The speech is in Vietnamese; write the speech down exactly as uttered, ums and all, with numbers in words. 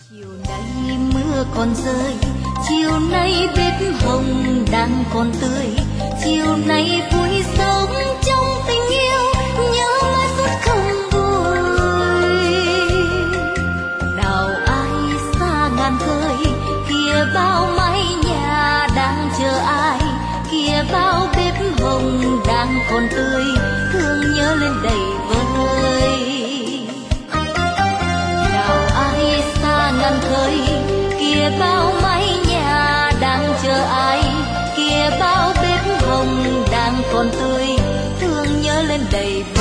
Chiều nay mưa còn rơi, chiều nay bếp hồng đang còn tươi, chiều nay vui sống trong tình yêu, nhớ mãi phút không vui. Nào ai xa ngàn khơi, kia bao mái nhà đang chờ ai, kia bao bếp hồng đang còn tươi, thương nhớ lên đầy vơi. Ngàn khơi kia bao mái nhà đang chờ ai, kia bao bếp hồng đang còn tươi, thương nhớ lên đầy.